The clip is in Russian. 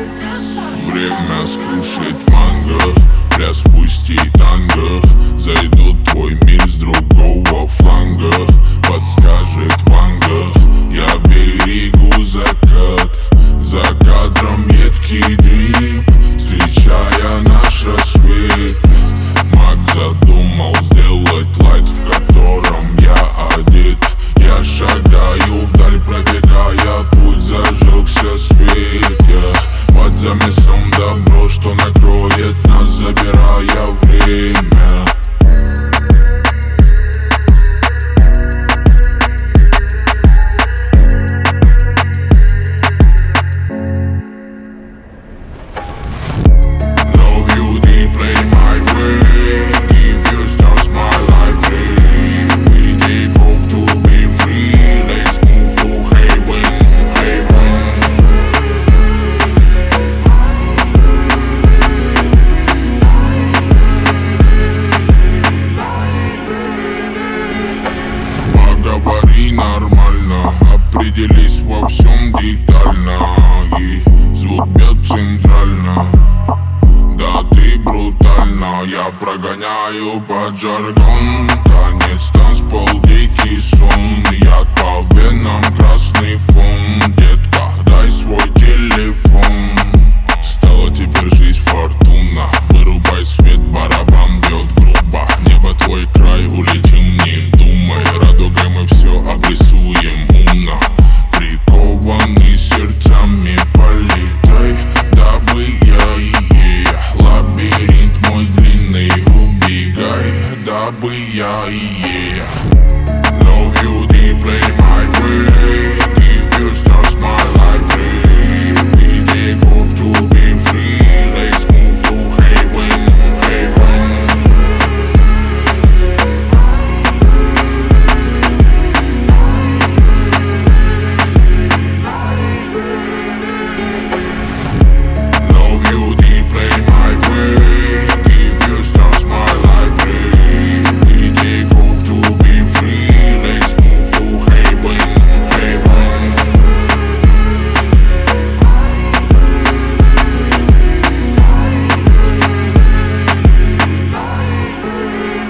Время скушать манго, распусти танго. Зайдут твой мир с другого фланга. Подскажет Ванга, я берегу закат. За кадром едкий дым, встречая наш рассвет. Маг задумал сделать лайт, в котором я одет. Я шагаю вдаль, пробегая путь, зажегся свет. Я под замесом добро, что накроет нас, забирая время. Говори нормально, определись во всем детально. И звук бьет центрально, да ты брутально. Я прогоняю под жаргон, танец, танцпол, дикий сон. Я